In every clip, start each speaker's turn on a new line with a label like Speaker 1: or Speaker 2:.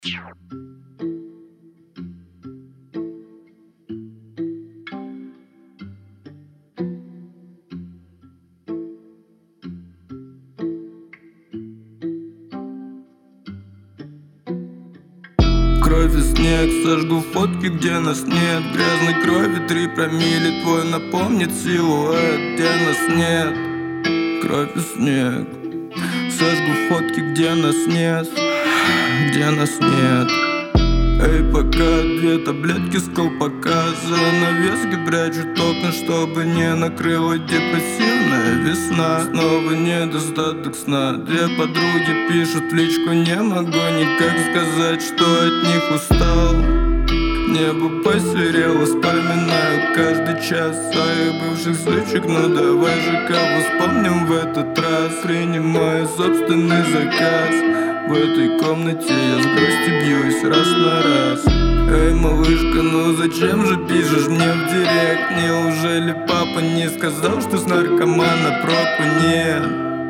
Speaker 1: Кровь и снег, сожгу фотки, где нас нет. Грязной крови 3 промилле, твой напомнит силуэт, где нас нет. Кровь и снег, сожгу фотки, где нас нет, где нас нет. Эй, пока 2 таблетки с колпака, занавески прячут окна, чтобы не накрыла депрессивная весна. Снова недостаток сна, 2 подруги пишут в личку, не могу никак сказать, что от них устал. Небо посерело, вспоминаю каждый час своих бывших сучек. Ну давай же кого вспомним в этот раз, принимая собственный заказ. В этой комнате я с грустью бьюсь раз на раз. Эй, малышка, ну зачем же пишешь мне в директ? Неужели папа не сказал, что с наркомана проку нет?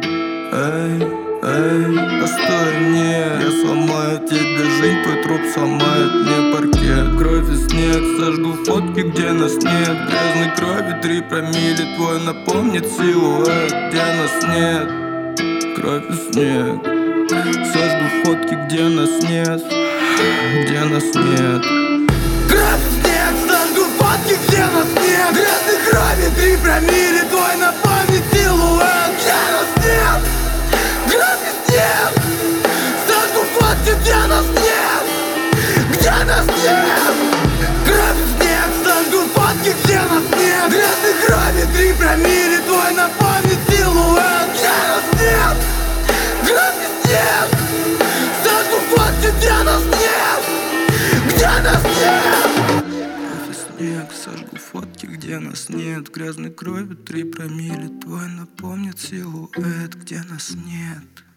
Speaker 1: Эй, постой, нет, я сломаю тебе жизнь, твой труп сломает мне паркет. Кровь и снег, сожгу фотки, где нас нет. Грязной крови 3 промилле, твой напомнит силуэт, где нас нет. Кровь и снег, сожгу фотки, где нас нет, где нас нет.
Speaker 2: Кровь и снег, сожгу фотки, где нас нет. Грязной крови 3 промилле, твой напомнит силуэт, где нас нет. Кровь и снег, сожгу фотки, где нас нет, где нас нет. Кровь и снег, сожгу фотки, где нас нет. Грязной крови 3 промилле, твой напомнит силуэт, где нас нет. Кровь и снег, сожгу фотки, где нас нет, где нас нет.
Speaker 1: Кровь и снег, сожгу фотки, где нас нет. Грязной крови 3 промилле, твой напомнит силуэт, где нас нет.